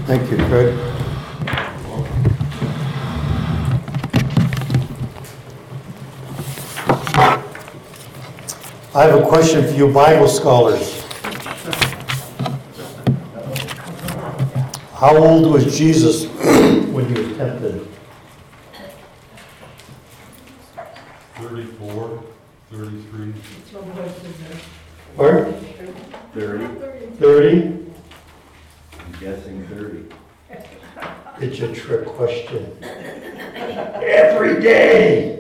Thank you, Craig. I have a question for you Bible scholars. How old was Jesus when he was tempted? 34, 33. Pardon? 30. 30? I'm guessing 30. It's a trick question. Every day!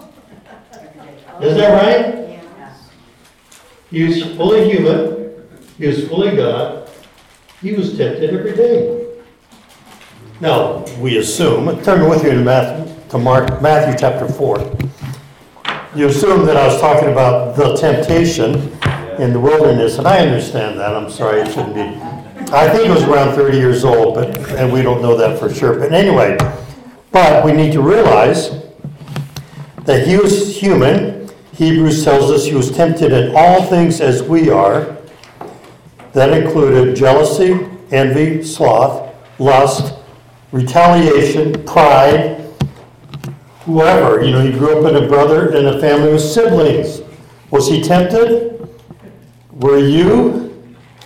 Is that right? He was fully human. He was fully God. He was tempted every day. Now, we assume, turn with me to Matthew chapter 4. You assume that I was talking about the temptation in the wilderness, and I understand that. I'm sorry, it shouldn't be. I think it was around 30 years old, and we don't know that for sure. But anyway, but we need to realize that he was human. Hebrews tells us he was tempted in all things as we are. That included jealousy, envy, sloth, lust, retaliation, pride, whoever. You know, he grew up in a family with siblings. Was he tempted? Were you?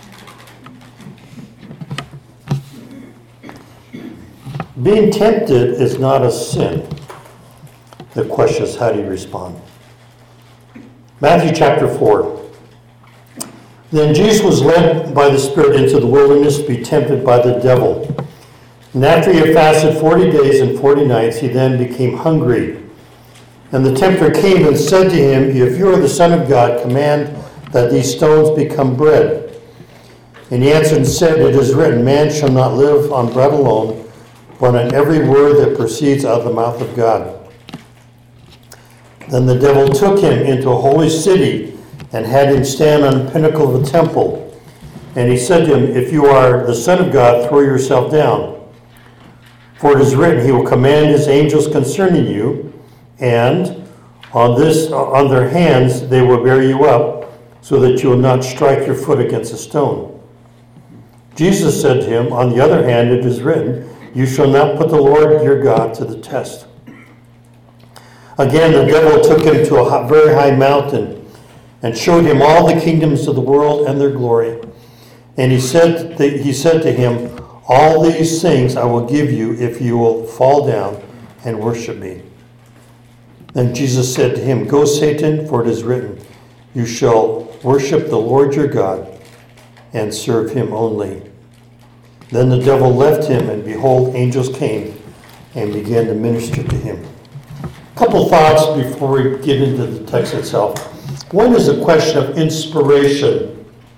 Being tempted is not a sin. The question is, how do you respond? Matthew chapter 4. Then Jesus was led by the Spirit into the wilderness to be tempted by the devil. And after he had fasted 40 days and 40 nights, he then became hungry. And the tempter came and said to him, "If you are the Son of God, command that these stones become bread." And he answered and said, "It is written, man shall not live on bread alone, but on every word that proceeds out of the mouth of God." Then the devil took him into a holy city and had him stand on the pinnacle of the temple. And he said to him, "If you are the Son of God, throw yourself down. For it is written, he will command his angels concerning you, and on their hands they will bear you up, so that you will not strike your foot against a stone." Jesus said to him, "On the other hand, it is written, you shall not put the Lord your God to the test." Again, the devil took him to a very high mountain and showed him all the kingdoms of the world and their glory. And he said to him, "All these things I will give you if you will fall down and worship me." Then Jesus said to him, "Go, Satan, for it is written, you shall worship the Lord your God and serve him only." Then the devil left him, and behold, angels came and began to minister to him. A couple thoughts before we get into the text itself. One is a question of inspiration.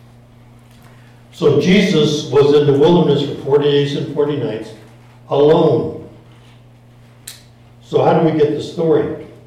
So Jesus was in the wilderness for 40 days and 40 nights alone. So how do we get the story?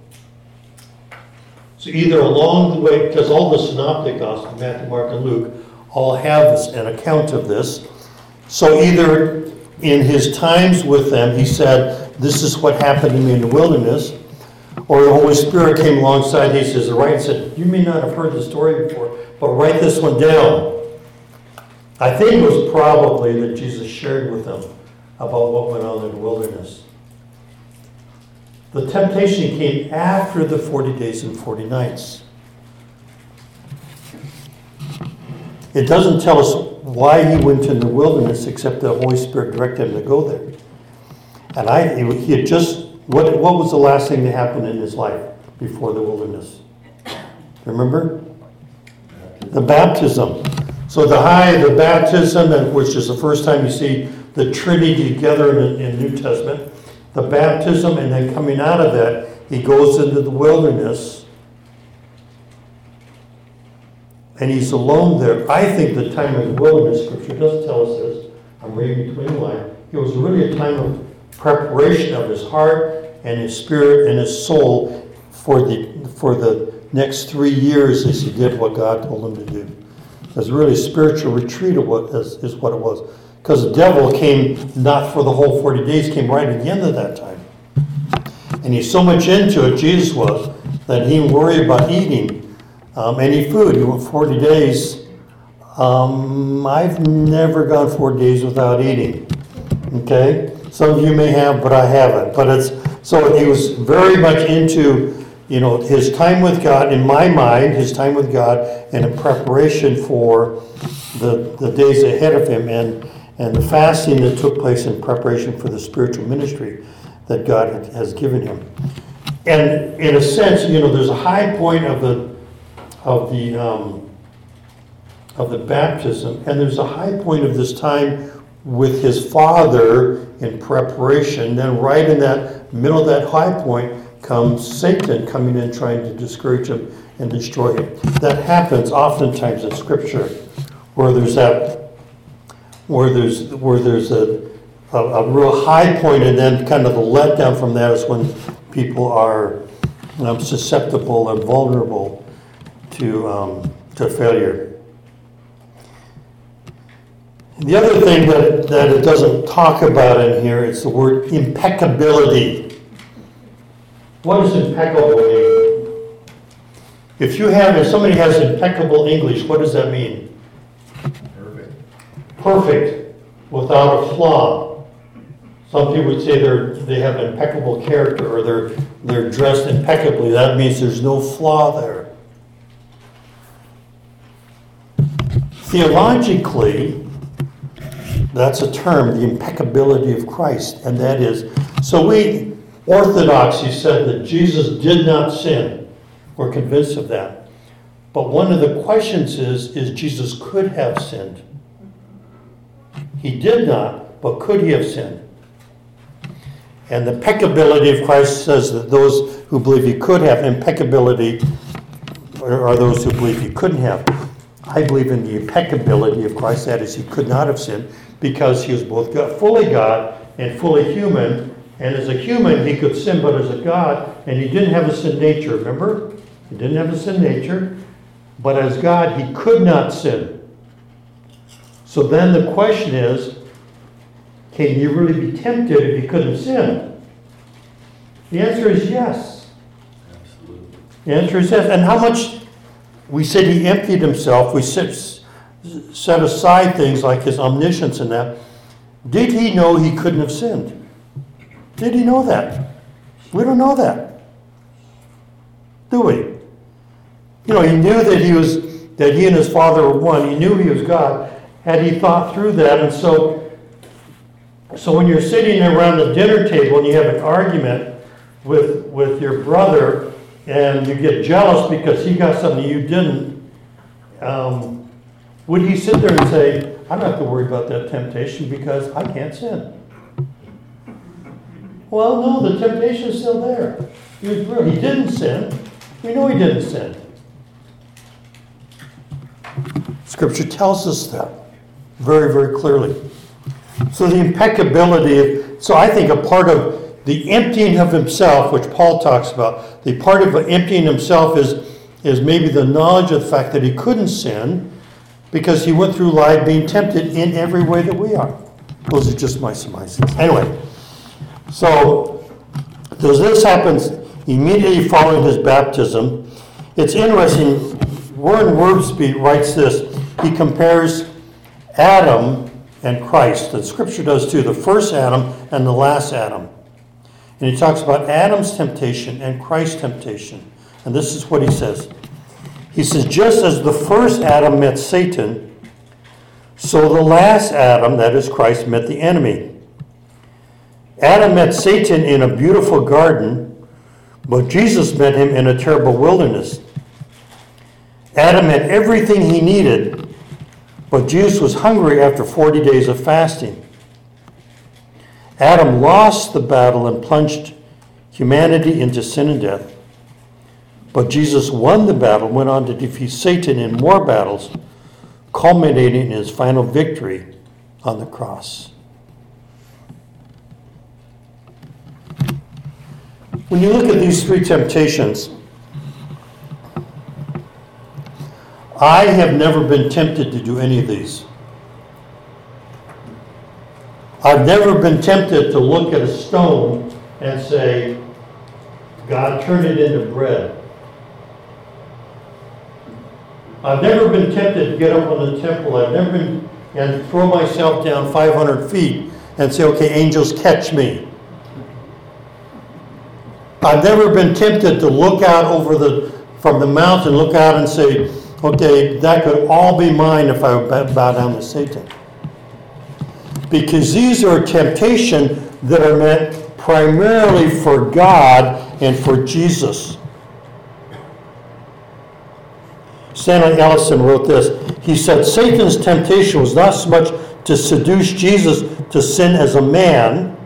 So either along the way, because all the synoptic gospels, Matthew, Mark, and Luke, all have an account of this. So either in his times with them, he said, "This is what happened to me in the wilderness," or the Holy Spirit came alongside, he says, "Right," and said, "You may not have heard the story before, but write this one down." I think it was probably that Jesus shared with them about what went on in the wilderness. The temptation came after the 40 days and 40 nights. It doesn't tell us why he went in the wilderness, except the Holy Spirit directed him to go there. And he had just, what was the last thing that happened in his life before the wilderness? Remember? The baptism. So the baptism, which is the first time you see the Trinity together in the New Testament, the baptism, and then coming out of that, he goes into the wilderness. And he's alone there. I think the time of the wilderness, Scripture doesn't tell us this. I'm reading between the lines. It was really a time of preparation of his heart and his spirit and his soul for the next 3 years as he did what God told him to do. It was really a spiritual retreat is what it was. Because the devil came not for the whole 40 days, came right at the end of that time. And he's so much into it, Jesus was, that he didn't worry about eating any food. He went 40 days. I've never gone 40 days without eating. Okay? Some of you may have, but I haven't. So he was very much into, his time with God, in my mind, his time with God, and in preparation for the days ahead of him, and the fasting that took place in preparation for the spiritual ministry that God has given him. And in a sense, there's a high point of the baptism, and there's a high point of this time with his father in preparation. Then right in that middle of that high point comes Satan coming in trying to discourage him and destroy him. That happens oftentimes in Scripture, where there's a real high point, and then kind of the letdown from that is when people are susceptible and vulnerable to failure. The other thing that it doesn't talk about in here is the word impeccability. What does impeccable mean? If somebody has impeccable English, what does that mean? Perfect. Perfect, without a flaw. Some people would say they have impeccable character, or they're dressed impeccably. That means there's no flaw there. Theologically, that's a term, the impeccability of Christ, and that is, so we orthodoxy said that Jesus did not sin. We're convinced of that. But one of the questions is Jesus could have sinned. He did not, but could he have sinned? And the impeccability of Christ says that those who believe he could have impeccability are those who believe he couldn't have. I believe in the impeccability of Christ, that is, he could not have sinned because he was both fully God and fully human. And as a human, he could sin, but as a God, and he didn't have a sin nature, remember? He didn't have a sin nature, but as God, he could not sin. So then the question is, can you really be tempted if you couldn't sin? The answer is yes. Absolutely. The answer is yes. And how much, we said he emptied himself, we set aside things like his omniscience and that. Did he know he couldn't have sinned? Did he know that? We don't know that. Do we? He knew that he and his Father were one. He knew he was God. Had he thought through that, and so when you're sitting around the dinner table and you have an argument with your brother and you get jealous because he got something you didn't, would he sit there and say, I don't have to worry about that temptation because I can't sin? Well, no, the temptation is still there. He didn't sin. We know he didn't sin. Scripture tells us that very, very clearly. So the impeccability, so I think a part of the emptying of himself, which Paul talks about, the part of emptying himself is maybe the knowledge of the fact that he couldn't sin because he went through life being tempted in every way that we are. Those are just my surmises. Anyway, so this happens immediately following his baptism. It's interesting, Warren Wiersbe writes this. He compares Adam and Christ. The Scripture does too, the first Adam and the last Adam. And he talks about Adam's temptation and Christ's temptation. And this is what he says. He says, just as the first Adam met Satan, so the last Adam, that is Christ, met the enemy. Adam met Satan in a beautiful garden, but Jesus met him in a terrible wilderness. Adam had everything he needed, but Jesus was hungry after 40 days of fasting. Adam lost the battle and plunged humanity into sin and death. But Jesus won the battle, went on to defeat Satan in more battles, culminating in his final victory on the cross. When you look at these three temptations, I have never been tempted to do any of these. I've never been tempted to look at a stone and say, God, turn it into bread. I've never been tempted to get up on the temple. I've never been and throw myself down 500 feet and say, okay, angels, catch me. I've never been tempted to look out from the mountain, look out and say, okay, that could all be mine if I bow down to Satan. Because these are temptations that are meant primarily for God and for Jesus. Stanley Ellison wrote this. He said, Satan's temptation was not so much to seduce Jesus to sin as a man,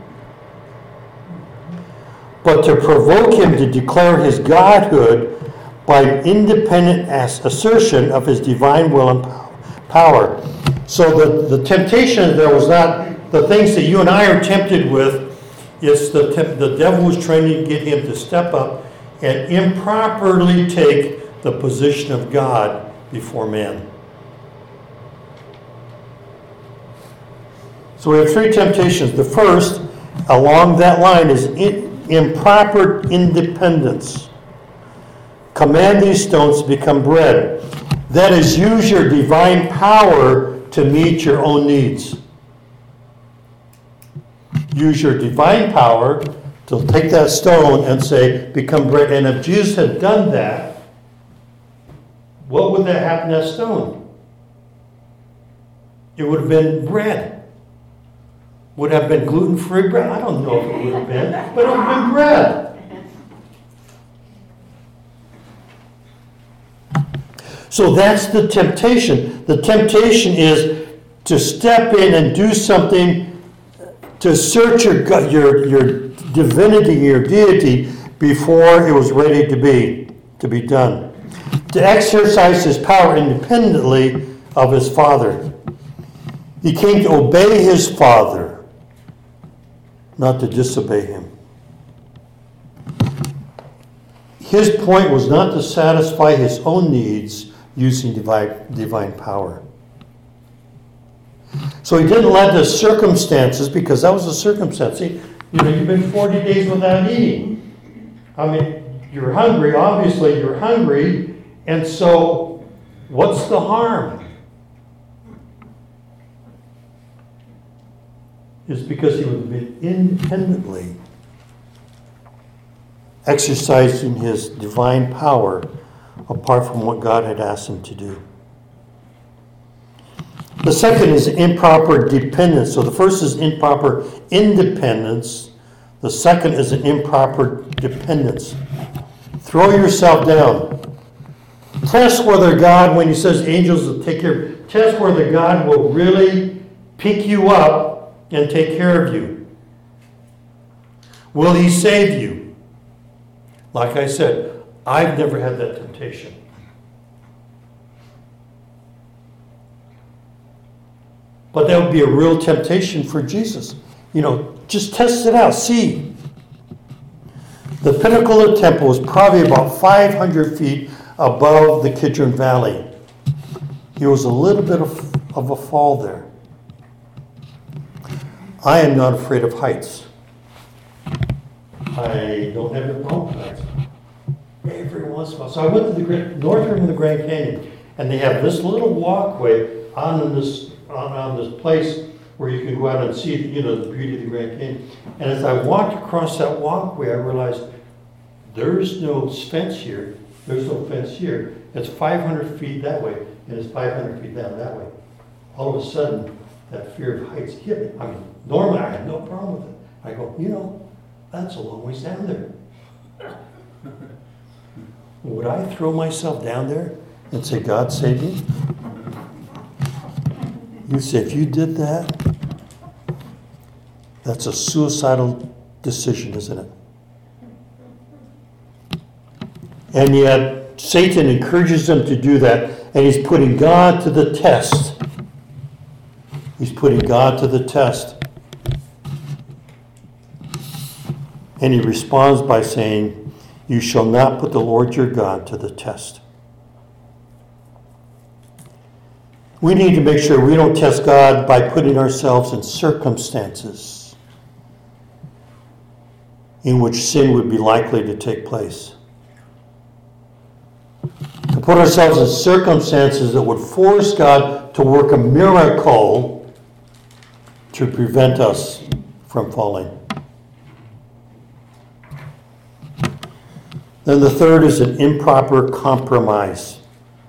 but to provoke him to declare his godhood by an independent assertion of his divine will and power. So the temptation there was not the things that you and I are tempted with. It's the devil was trying to get him to step up and improperly take the position of God before man. So we have three temptations. The first, along that line, is improper independence. Command these stones to become bread. That is, use your divine power to meet your own needs. Use your divine power to take that stone and say, become bread. And if Jesus had done that, what would that happen to that stone? It would have been bread. Would have been gluten-free bread? I don't know if it would have been, but it would have been bread. So that's the temptation. The temptation is to step in and do something to assert your divinity, your deity, before it was ready to be done. To exercise his power independently of his Father. He came to obey his Father, not to disobey him. His point was not to satisfy his own needs using divine power. So he didn't let the circumstances, because that was a circumstance. See, you've been 40 days without eating. I mean, you're hungry. Obviously, you're hungry. And so, what's the harm? It's because he would have been independently exercising his divine power apart from what God had asked him to do. The second is improper dependence. So the first is improper independence. The second is an improper dependence. Throw yourself down. Test whether God, when he says angels will take care, test whether God will really pick you up and take care of you. Will he save you? Like I said, I've never had that temptation. But that would be a real temptation for Jesus. Just test it out. See. The pinnacle of the temple was probably about 500 feet above the Kidron Valley. There was a little bit of a fall there. I am not afraid of heights. I don't have a problem with heights. Every once in a while. So I went to the north rim of the Grand Canyon, and they have this little walkway on this place where you can go out and see the beauty of the Grand Canyon. And as I walked across that walkway, I realized there's no fence here. There's no fence here. It's 500 feet that way, and it's 500 feet down that way. All of a sudden, that fear of heights hit me. I mean, normally I had no problem with it. I go, that's a long ways down there. Would I throw myself down there and say, God save me? You say, if you did that, that's a suicidal decision, isn't it? And yet, Satan encourages them to do that, and he's putting God to the test. He's putting God to the test. And he responds by saying, you shall not put the Lord your God to the test. We need to make sure we don't test God by putting ourselves in circumstances in which sin would be likely to take place. To put ourselves in circumstances that would force God to work a miracle to prevent us from falling. Then the third is an improper compromise.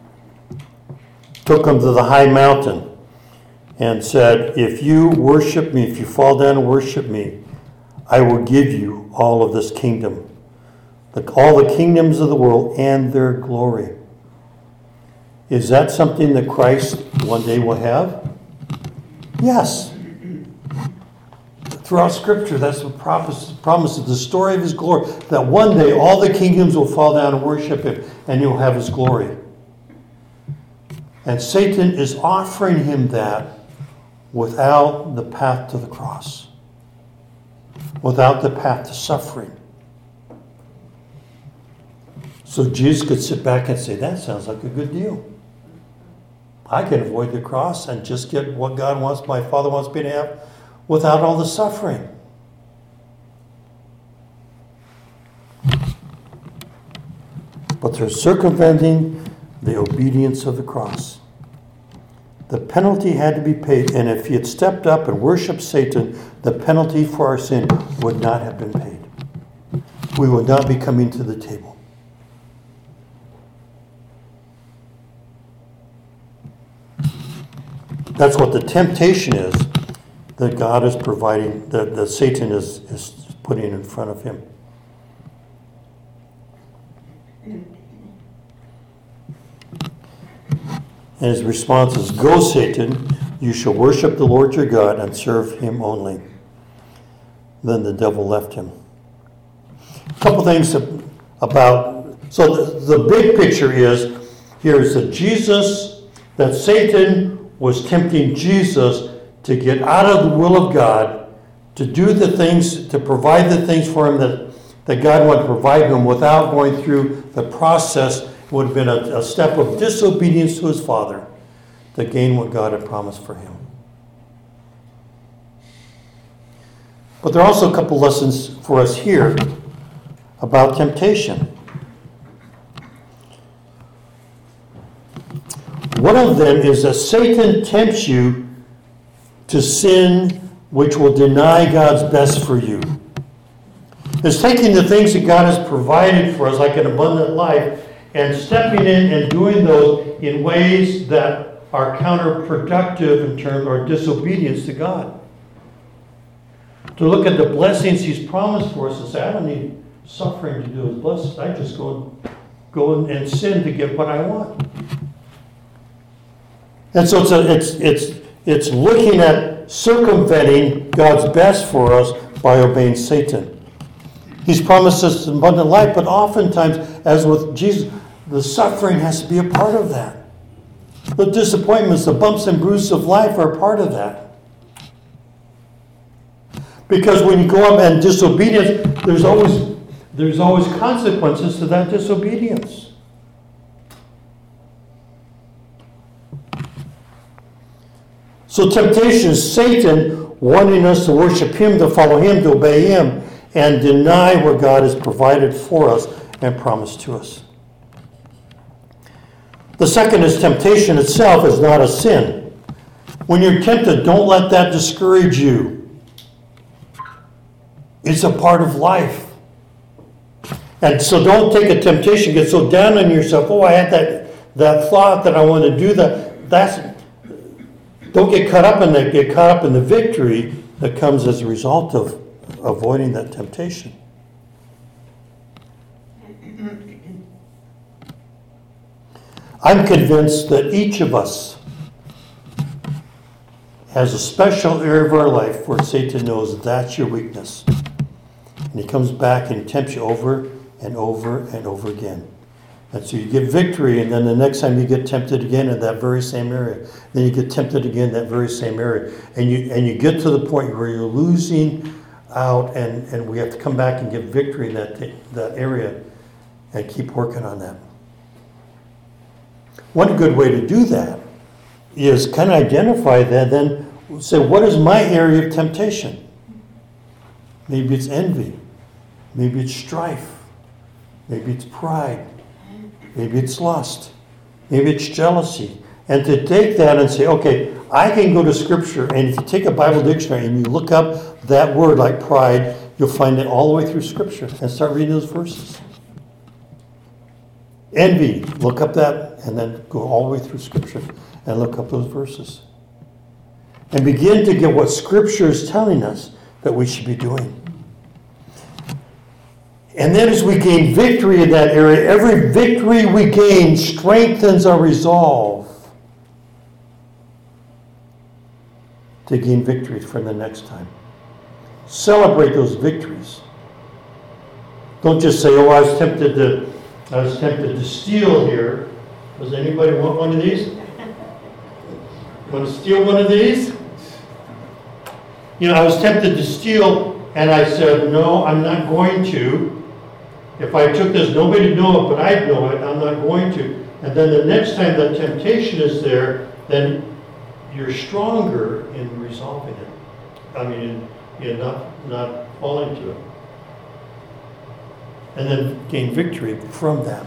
Took him to the high mountain and said, if you worship me, if you fall down and worship me, I will give you all of this kingdom. All the kingdoms of the world and their glory. Is that something that Christ one day will have? Yes. Throughout Scripture, that's the promise of the story of his glory, that one day all the kingdoms will fall down and worship him, and he'll have his glory. And Satan is offering him that without the path to the cross, without the path to suffering. So Jesus could sit back and say, that sounds like a good deal. I can avoid the cross and just get what God wants, my Father wants me to have, without all the suffering. But they're circumventing the obedience of the cross. The penalty had to be paid, and if he had stepped up and worshipped Satan, the penalty for our sin would not have been paid. We would not be coming to the table. That's what the temptation is that God is providing, that Satan is putting in front of him. And his response is, go, Satan, you shall worship the Lord your God and serve him only. Then the devil left him. A couple things about, so the big picture is, here is that Satan was tempting Jesus to get out of the will of God, to do the things, to provide the things for him that God wanted to provide him without going through the process. It would have been a step of disobedience to his Father to gain what God had promised for him. But there are also a couple lessons for us here about temptation. One of them is that Satan tempts you to sin which will deny God's best for you. It's taking the things that God has provided for us, like an abundant life, and stepping in and doing those in ways that are counterproductive in terms of disobedience to God. To look at the blessings he's promised for us and say, I don't need suffering to do his blessings. I just go and sin to get what I want. And so it's looking at circumventing God's best for us by obeying Satan. He's promised us an abundant life, but oftentimes, as with Jesus, the suffering has to be a part of that. The disappointments, the bumps and bruises of life are a part of that. Because when you go up and disobedience, there's always consequences to that disobedience. So temptation is Satan wanting us to worship him, to follow him, to obey him, and deny what God has provided for us and promised to us. The second is temptation itself is not a sin. When you're tempted, don't let that discourage you. It's a part of life. And so don't take a temptation, get so down on yourself, I had that thought that I want to do that. Don't get caught up in that. Get caught up in the victory that comes as a result of avoiding that temptation. I'm convinced that each of us has a special area of our life where Satan knows that's your weakness. And he comes back and tempts you over and over and over again. And so you get victory, and then the next time you get tempted again in that very same area. Then you get tempted again in that very same area. And you get to the point where you're losing out, and we have to come back and get victory in that area and keep working on that. One good way to do that is kind of identify that, then say, what is my area of temptation? Maybe it's envy. Maybe it's strife. Maybe it's pride. Maybe it's lust. Maybe it's jealousy. And to take that and say, okay, I can go to Scripture, and if you take a Bible dictionary and you look up that word like pride, you'll find it all the way through Scripture, and start reading those verses. Envy, look up that, and then go all the way through Scripture and look up those verses. And begin to get what Scripture is telling us that we should be doing. And then as we gain victory in that area, every victory we gain strengthens our resolve to gain victory for the next time. Celebrate those victories. Don't just say, oh, I was tempted to steal here. Does anybody want one of these? Want to steal one of these? I was tempted to steal, and I said, no, I'm not going to. If I took this, nobody would know it, but I'd know it. I'm not going to. And then the next time that temptation is there, then you're stronger in resolving it. I mean, in not falling to it. And then gain victory from that.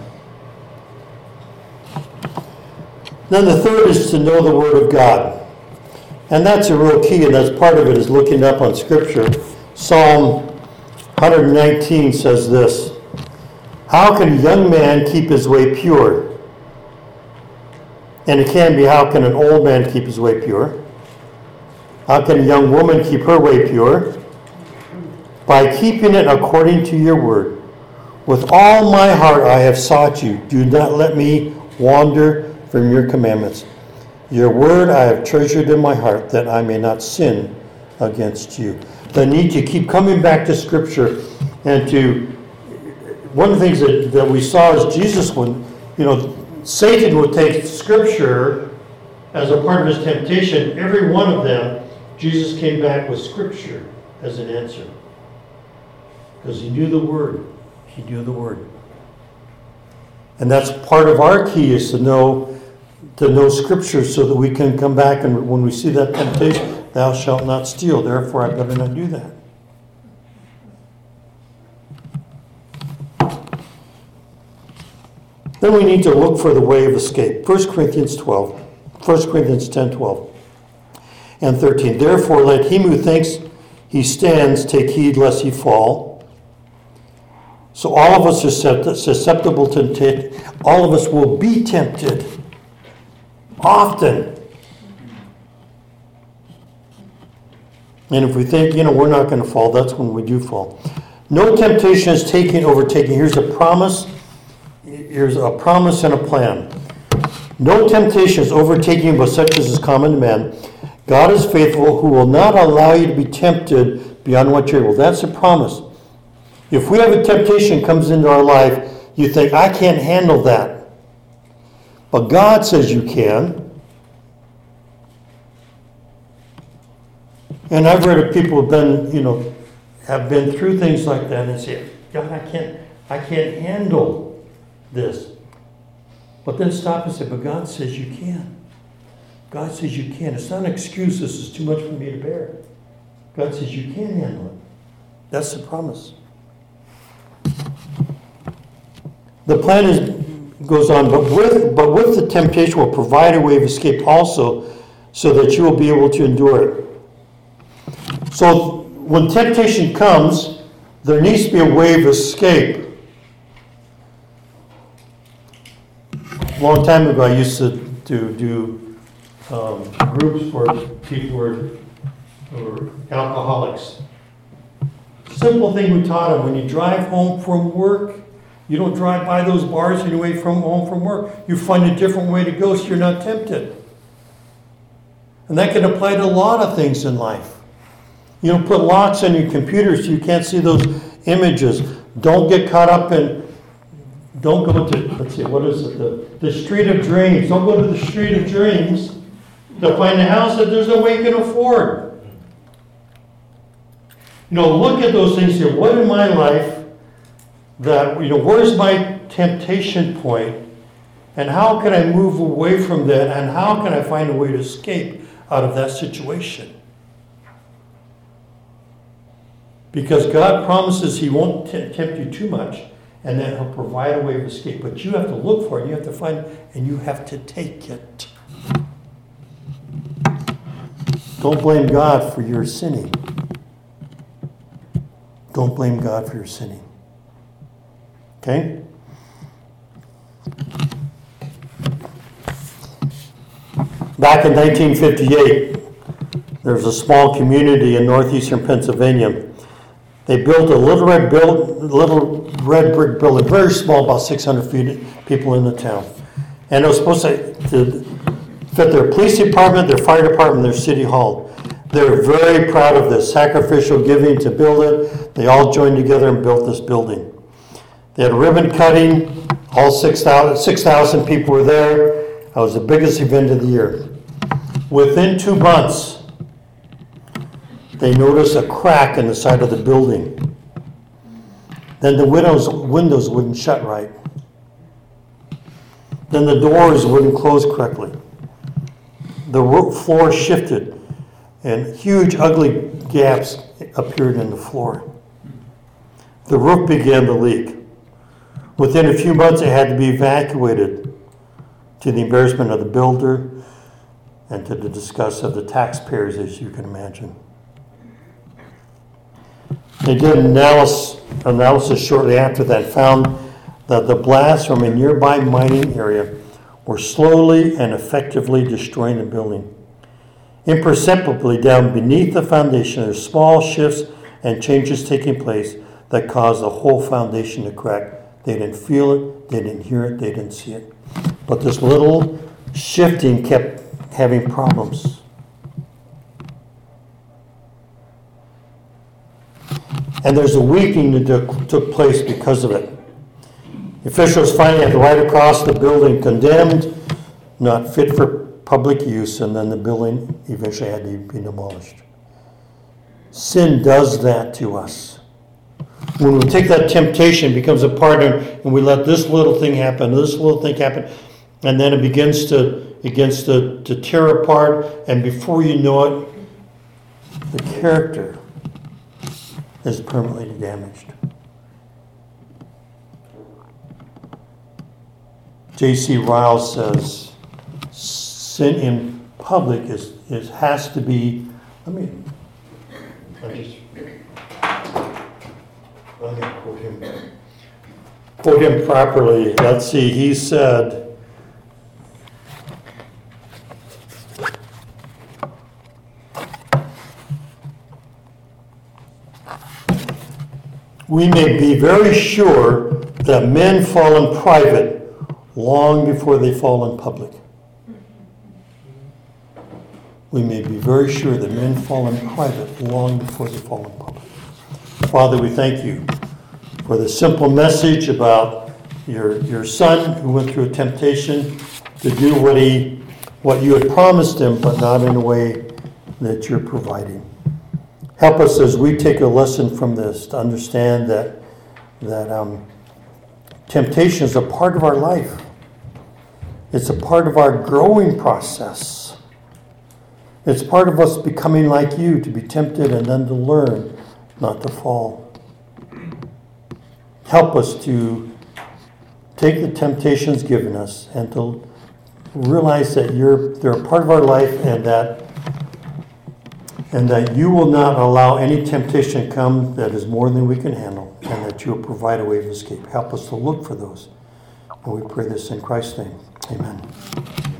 Then the third is to know the Word of God. And that's a real key, and that's part of it, is looking up on Scripture. Psalm 119 says this: how can a young man keep his way pure? And it can be, how can an old man keep his way pure? How can a young woman keep her way pure? By keeping it according to your word. With all my heart I have sought you. Do not let me wander from your commandments. Your word I have treasured in my heart, that I may not sin against you. The need to keep coming back to Scripture, and to, one of the things that we saw is Jesus, when, Satan would take Scripture as a part of his temptation. Every one of them, Jesus came back with Scripture as an answer. Because he knew the Word. He knew the Word. And that's part of our key, is to know Scripture, so that we can come back, and when we see that temptation, thou shalt not steal, therefore I better not do that. Then we need to look for the way of escape. 1 Corinthians 10, 12, and 13. Therefore let him who thinks he stands take heed lest he fall. So all of us are susceptible to temptation. All of us will be tempted. Often. And if we think, we're not going to fall, that's when we do fall. No temptation is overtaking. Here's a promise. Here's a promise and a plan. No temptation is overtaking, but such as is common to man. God is faithful, who will not allow you to be tempted beyond what you're able. That's a promise. If we have a temptation comes into our life, you think, I can't handle that. But God says you can. And I've read of people have been through things like that and say, God, I can't handle this. But then stop and say, but God says you can. God says you can. It's not an excuse, this is too much for me to bear. God says you can handle it. That's the promise. The plan goes on, but with the temptation will provide a way of escape also, so that you will be able to endure it. So when temptation comes, there needs to be a way of escape. A long time ago, I used to do groups for people who are alcoholics. Simple thing we taught them: when you drive home from work, you don't drive by those bars on your way home from work. You find a different way to go so you're not tempted. And that can apply to a lot of things in life. Put locks on your computer so you can't see those images. Don't get caught up in, don't go to, let's see, what is it? The street of dreams. Don't go to the street of dreams to find a house that there's no way you can afford. Look at those things here. What in my life that, where's my temptation point? And how can I move away from that? And how can I find a way to escape out of that situation? Because God promises he won't tempt you too much, and that he'll provide a way of escape. But you have to look for it, you have to find it, and you have to take it. Don't blame God for your sinning. Don't blame God for your sinning. Okay? Back in 1958, there was a small community in northeastern Pennsylvania. They built a little red brick building, very small, about 600 people in the town. And it was supposed to fit their police department, their fire department, their city hall. They were very proud of this sacrificial giving to build it. They all joined together and built this building. They had a ribbon cutting. All 6,000 people were there. That was the biggest event of the year. Within 2 months, they noticed a crack in the side of the building. Then the windows wouldn't shut right. Then the doors wouldn't close correctly. The roof floor shifted, and huge, ugly gaps appeared in the floor. The roof began to leak. Within a few months, it had to be evacuated, to the embarrassment of the builder and to the disgust of the taxpayers, as you can imagine. They did an analysis shortly after that, found that the blasts from a nearby mining area were slowly and effectively destroying the building. Imperceptibly down beneath the foundation, there's small shifts and changes taking place that caused the whole foundation to crack. They didn't feel it, they didn't hear it, they didn't see it. But this little shifting kept having problems. And there's a weakening that took place because of it. Officials finally had to write across the building, condemned, not fit for public use, and then the building eventually had to be demolished. Sin does that to us. When we take that temptation, it becomes a partner, and we let this little thing happen, and then it begins to tear apart, and before you know it, the character is permanently damaged. J.C. Ryle says, sin in public has to be, let me quote him properly. Let's see, he said, we may be very sure that men fall in private long before they fall in public. We may be very sure that men fall in private long before they fall in public. Father, we thank you for the simple message about your son who went through a temptation to do what you had promised him, but not in a way that you're providing. Help us as we take a lesson from this to understand that temptation is a part of our life. It's a part of our growing process. It's part of us becoming like you, to be tempted and then to learn not to fall. Help us to take the temptations given us and to realize that they're a part of our life, and that you will not allow any temptation to come that is more than we can handle, and that you will provide a way of escape. Help us to look for those. And we pray this in Christ's name. Amen.